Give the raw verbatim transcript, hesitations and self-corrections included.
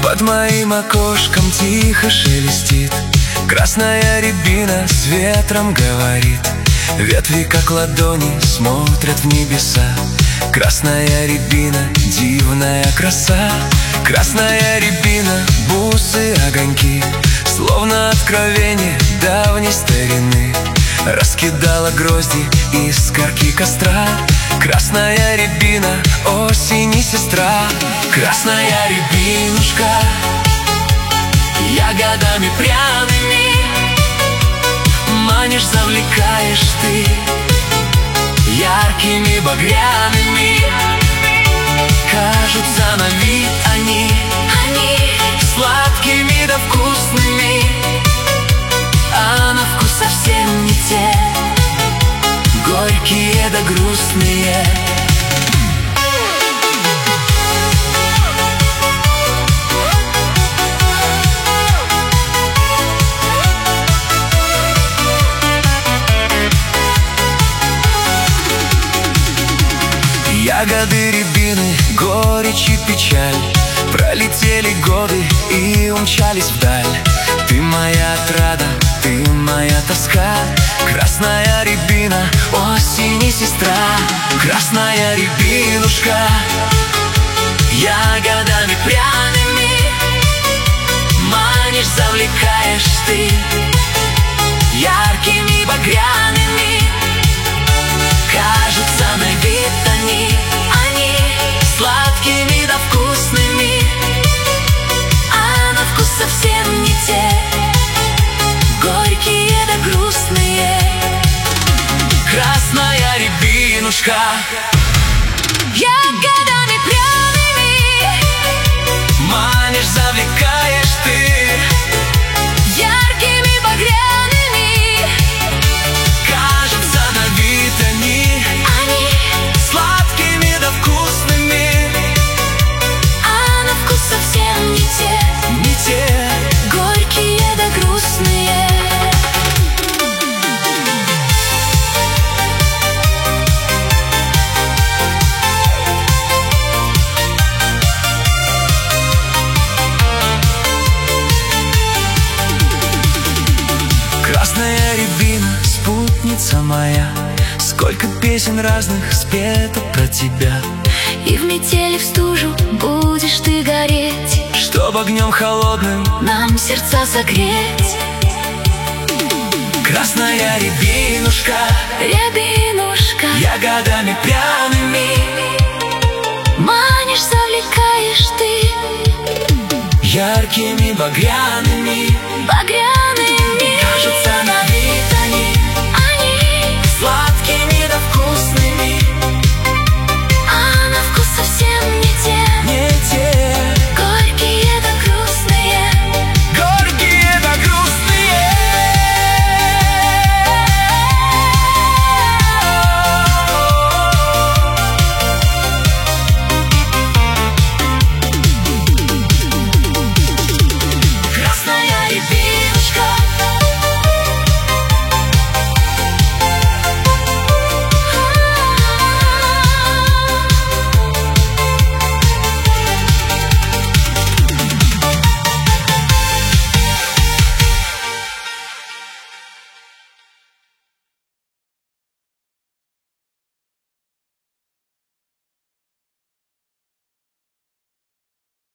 Под моим окошком тихо шелестит красная рябина, с ветром говорит. Ветви, как ладони, смотрят в небеса. Красная рябина, дивная краса. Красная рябина, бусы, огоньки, словно откровение давней старины. Раскидала грозди из корки костра. Красная рябина, осени сестра. Красная рябинушка, ягодами пряными манишь, завлекаешь ты яркими багряными. Кажутся на вид они, они сладкими да вкусными, а на вкус совсем не те, горькие да грустные. Ягоды рябины, горечь и печаль, пролетели годы и умчались вдаль. Ты моя отрада, ты моя тоска. Красная рябина, осени сестра. Красная рябинушка, ягодами пряными манишь, завлекаешь ты яркими багряными. Кажутся на вид они, они сладкими да вкусными, а на вкус совсем не те, горькие да грустные. Красная рябинушка, ягодами пряными манишь, завлекаешь ты яркими багряными. Кажутся на вид они, они сладкими да вкусными, а на вкус совсем не те, не те, горькие да грустные. Красная рябина, спутница моя, сколько песен разных спето про тебя. И в метели, в стужу будешь ты гореть, чтоб огнем холодным нам сердца согреть. Красная рябинушка, рябинушка, ягодами пряными манишь, завлекаешь ты яркими багряными. багряными.